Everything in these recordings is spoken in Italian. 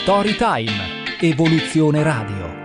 Storytime, Evoluzione Radio.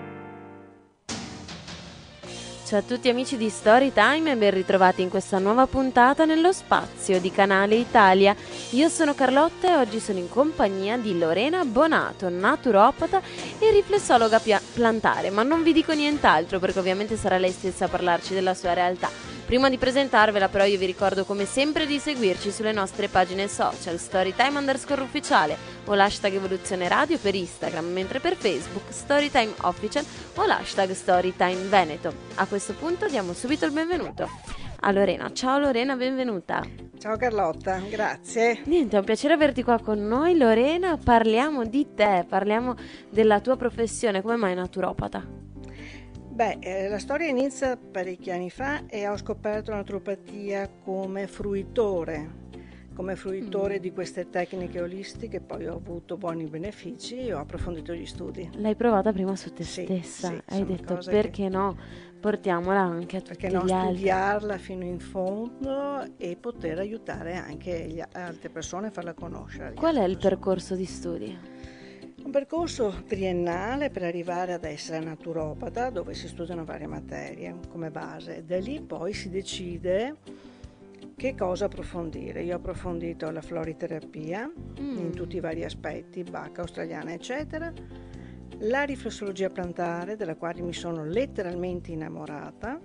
Ciao a tutti amici di Storytime e ben ritrovati in questa nuova puntata nello spazio di Canale Italia. Io sono Carlotta e oggi sono in compagnia di Lorena Bonato, naturopata e riflessologa plantare, ma non vi dico nient'altro perché ovviamente sarà lei stessa a parlarci della sua realtà. Prima di presentarvela però io vi ricordo come sempre di seguirci sulle nostre pagine social Storytime_ufficiale o l'hashtag Evoluzione Radio per Instagram, mentre per Facebook Storytime Official o l'hashtag Storytime Veneto. A questo punto diamo subito il benvenuto a Lorena. Ciao Lorena, benvenuta. Ciao Carlotta, grazie. Niente, è un piacere averti qua con noi Lorena, parliamo di te, parliamo della tua professione, come mai naturopata? La storia inizia parecchi anni fa e ho scoperto la naturopatia come fruitore di queste tecniche olistiche, poi ho avuto buoni benefici e ho approfondito gli studi. L'hai provata prima su te stessa, sì, hai detto perché no, portiamola anche a tutti perché no, gli altri. studiarla fino in fondo e poter aiutare anche altre persone a farla conoscere. Qual è il percorso di studi? Un percorso triennale per arrivare ad essere naturopata, dove si studiano varie materie come base. Da lì poi si decide che cosa approfondire. Io ho approfondito la floriterapia in tutti i vari aspetti, bacca australiana eccetera, la riflessologia plantare della quale mi sono letteralmente innamorata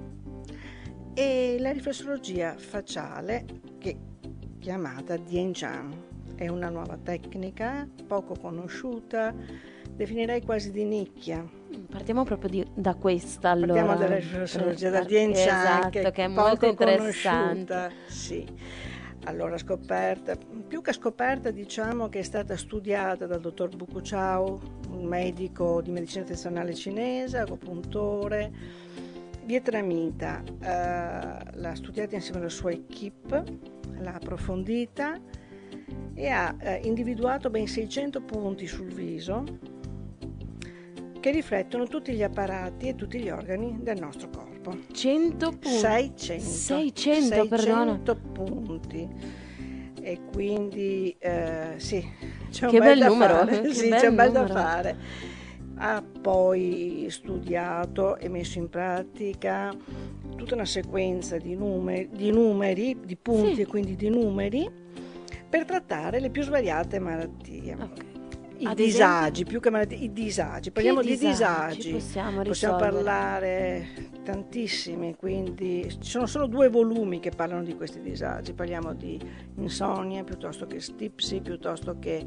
e la riflessologia facciale che è chiamata Dien Chan. È una nuova tecnica, poco conosciuta, definirei quasi di nicchia. Partiamo proprio da questa allora. Partiamo dalla riflessologia, da Dien Chan, esatto, che è poco molto interessante. Conosciuta. Sì. Allora, più che scoperta, diciamo che è stata studiata dal dottor Buku Chao, un medico di medicina tradizionale cinese, agopuntore, vietnamita. L'ha studiata insieme alla sua equipe, l'ha approfondita e ha individuato ben 600 punti sul viso che riflettono tutti gli apparati e tutti gli organi del nostro corpo. 100 punti? 600, perdona. 600 punti. E quindi sì, c'è un che bel bel numero, fare. Sì, c'è un bel da fare. Ha poi studiato e messo in pratica tutta una sequenza di numeri, di punti sì. E quindi di numeri per trattare le più svariate malattie. Okay. I disagi, più che malattie, i disagi. Parliamo di disagi. Possiamo parlare tantissimi, quindi ci sono solo 2 volumi che parlano di questi disagi. Parliamo di insonnia, piuttosto che stipsi, piuttosto che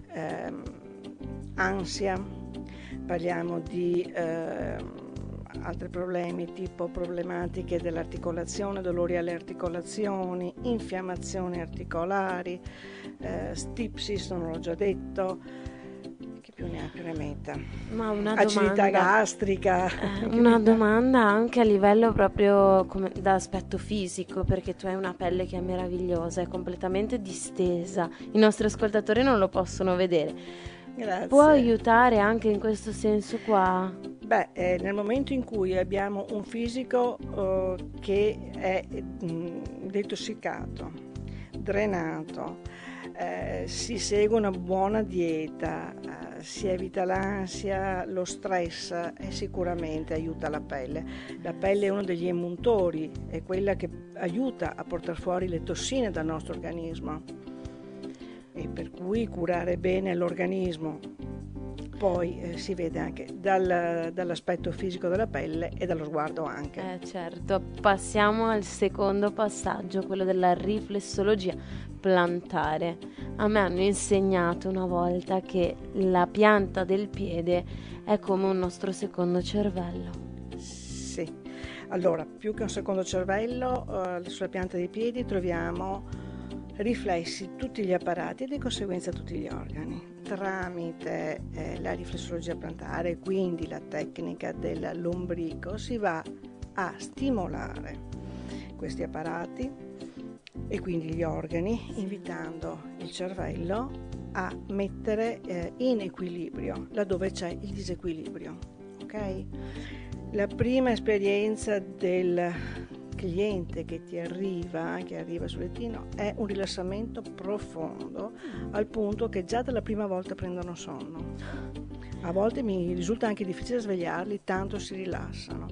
ansia. Parliamo di altri problemi tipo problematiche dell'articolazione, dolori alle articolazioni, infiammazioni articolari, stipsis, non l'ho già detto, che più ne ha più ne metta. Ma una acidità domanda, gastrica. Una domanda anche a livello proprio da aspetto fisico, perché tu hai una pelle che è meravigliosa, è completamente distesa, i nostri ascoltatori non lo possono vedere. Grazie. Può aiutare anche in questo senso qua? Nel momento in cui abbiamo un fisico che è detossicato, drenato, si segue una buona dieta, si evita l'ansia, lo stress e sicuramente aiuta la pelle. La pelle è uno degli emuntori, è quella che aiuta a portare fuori le tossine dal nostro organismo. E per cui curare bene l'organismo poi si vede anche dall'aspetto fisico della pelle e dallo sguardo anche. Certo, passiamo al secondo passaggio, quello della riflessologia plantare. A me hanno insegnato una volta che la pianta del piede è come un nostro secondo cervello. Sì, allora più che un secondo cervello, sulla pianta dei piedi troviamo riflessi tutti gli apparati e di conseguenza tutti gli organi. Tramite la riflessologia plantare, quindi la tecnica del lombrico, si va a stimolare questi apparati e quindi gli organi, invitando il cervello a mettere in equilibrio laddove c'è il disequilibrio. Ok? La prima esperienza che cliente che arriva sul lettino, è un rilassamento profondo, al punto che già dalla prima volta prendono sonno. A volte mi risulta anche difficile svegliarli, tanto si rilassano.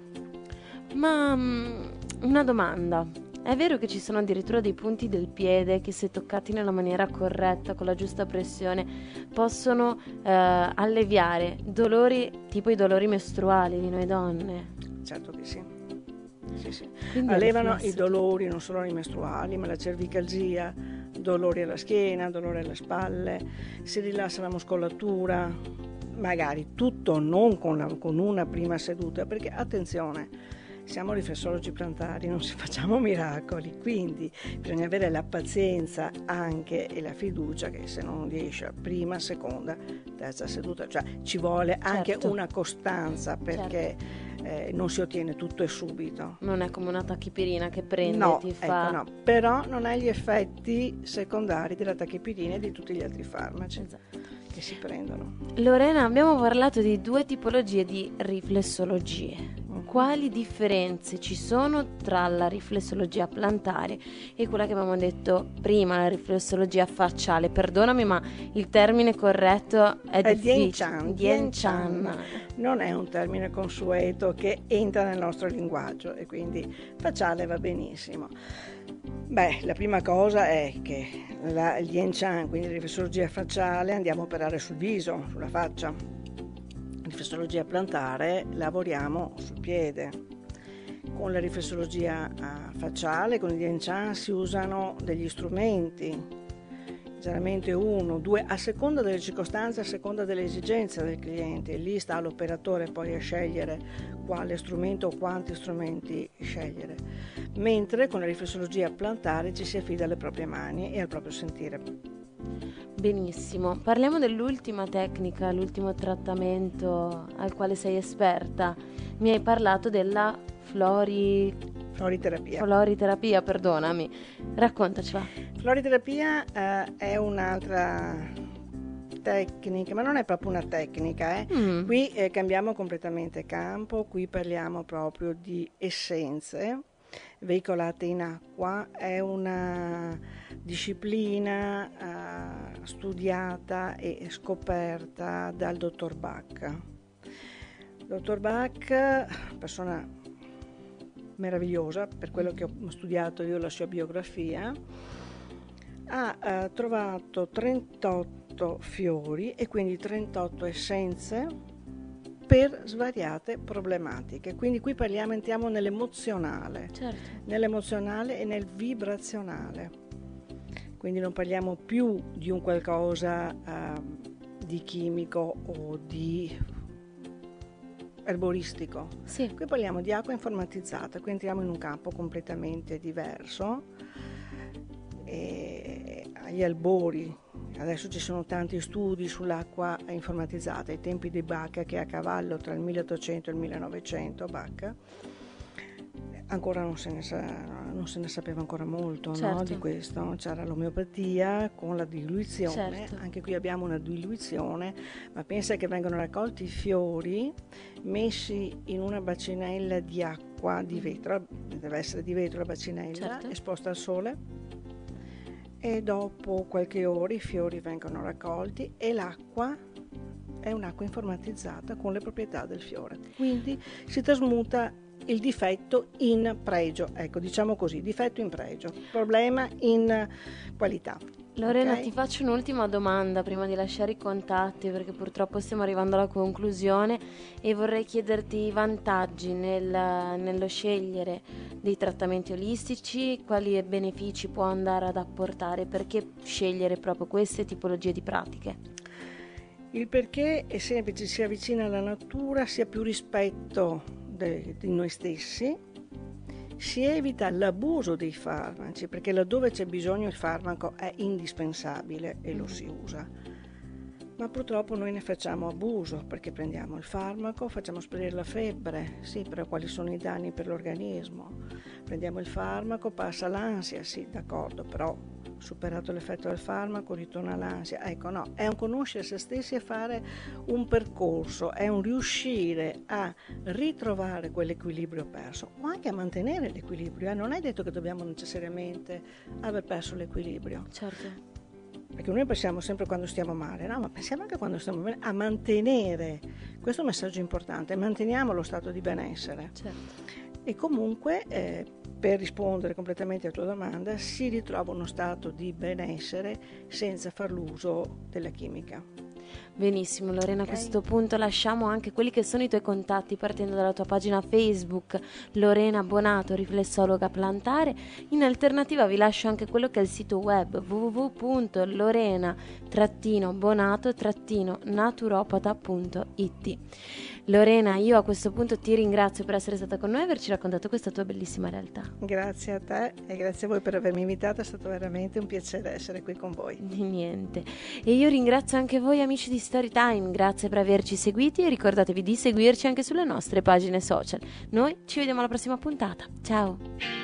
Ma una domanda. È vero che ci sono addirittura dei punti del piede che, se toccati nella maniera corretta, con la giusta pressione, possono alleviare dolori tipo i dolori mestruali di noi donne? Certo che sì. Sì. Quindi Allevano i dolori non solo i mestruali, ma la cervicalgia, dolori alla schiena, dolori alle spalle, si rilassa la muscolatura, magari tutto non con una prima seduta, perché attenzione, siamo riflessologi plantari, non si facciamo miracoli, quindi bisogna avere la pazienza anche e la fiducia che se non riesce a prima, seconda, terza seduta, cioè ci vuole anche una costanza, perché non si ottiene tutto e subito. Non è come una tachipirina che prende e ti fa... No, però non ha gli effetti secondari della tachipirina e di tutti gli altri farmaci. Esatto. Che si prendono. Lorena, abbiamo parlato di 2 tipologie di riflessologie. Quali differenze ci sono tra la riflessologia plantare e quella che abbiamo detto prima, la riflessologia facciale? Perdonami, ma il termine corretto è difficile. Dien Chan. Non è un termine consueto che entra nel nostro linguaggio, e quindi facciale va benissimo. La prima cosa è che il Dien Chan, quindi la riflessologia facciale, andiamo a operare sul viso, sulla faccia. Riflessologia plantare lavoriamo sul piede. Con la riflessologia facciale, con il Dien Chan, si usano degli strumenti, generalmente 1, 2, a seconda delle circostanze, a seconda delle esigenze del cliente. Lì sta l'operatore poi a scegliere quale strumento o quanti strumenti scegliere, mentre con la riflessologia plantare ci si affida alle proprie mani e al proprio sentire. Benissimo, parliamo dell'ultima tecnica, l'ultimo trattamento al quale sei esperta. Mi hai parlato della floriterapia, perdonami. Raccontacela. Floriterapia è un'altra tecnica, ma non è proprio una tecnica. Qui cambiamo completamente campo, qui parliamo proprio di essenze veicolate in acqua. È una disciplina studiata e scoperta dal dottor Bach. Dottor Bach, persona meravigliosa, per quello che ho studiato io la sua biografia, ha trovato 38 fiori e quindi 38 essenze per svariate problematiche. Quindi qui entriamo nell'emozionale, nell'emozionale e nel vibrazionale. Quindi non parliamo più di un qualcosa di chimico o di erboristico. Sì. Qui parliamo di acqua informatizzata, qui entriamo in un campo completamente diverso. E agli albori, adesso ci sono tanti studi sull'acqua informatizzata, ai tempi di Bach, che è a cavallo tra il 1800 e il 1900, Bach, ancora non se ne sapeva ancora molto, no, di questo. C'era l'omeopatia con la diluizione, anche qui abbiamo una diluizione, ma pensa che vengono raccolti i fiori, messi in una bacinella di acqua di vetro, deve essere di vetro la bacinella, esposta al sole, e dopo qualche ora i fiori vengono raccolti e l'acqua è un'acqua informatizzata con le proprietà del fiore, quindi si trasmuta il difetto in pregio, ecco, diciamo così, difetto in pregio, problema in qualità. Lorena, ti faccio un'ultima domanda prima di lasciare i contatti, perché purtroppo stiamo arrivando alla conclusione, e vorrei chiederti i vantaggi nello scegliere dei trattamenti olistici, quali benefici può andare ad apportare, perché scegliere proprio queste tipologie di pratiche. Il perché è semplice: si avvicina alla natura, si ha più rispetto di noi stessi, si evita l'abuso dei farmaci, perché laddove c'è bisogno il farmaco è indispensabile e lo si usa, ma purtroppo noi ne facciamo abuso, perché prendiamo il farmaco, facciamo sparire la febbre, sì, però quali sono i danni per l'organismo? Prendiamo il farmaco, passa l'ansia, sì, d'accordo, però superato l'effetto del farmaco, ritorna l'ansia. Ecco, no, è un conoscere se stessi e fare un percorso, è un riuscire a ritrovare quell'equilibrio perso o anche a mantenere l'equilibrio. Non è detto che dobbiamo necessariamente aver perso l'equilibrio. Certo. Perché noi pensiamo sempre quando stiamo male, no? Ma pensiamo anche quando stiamo bene a mantenere, questo è un messaggio importante, manteniamo lo stato di benessere. Certo. E comunque, per rispondere completamente alla tua domanda, si ritrova uno stato di benessere senza far l'uso della chimica. Benissimo Lorena, Ok. a questo punto lasciamo anche quelli che sono i tuoi contatti partendo dalla tua pagina Facebook Lorena Bonato, riflessologa plantare. In alternativa vi lascio anche quello che è il sito web www.lorena-bonato-naturopata.it. Lorena, io a questo punto ti ringrazio per essere stata con noi e averci raccontato questa tua bellissima realtà. Grazie a te e grazie a voi per avermi invitata, è stato veramente un piacere essere qui con voi. Niente. E io ringrazio anche voi amici di Storytime, grazie per averci seguiti e ricordatevi di seguirci anche sulle nostre pagine social. Noi ci vediamo alla prossima puntata. Ciao!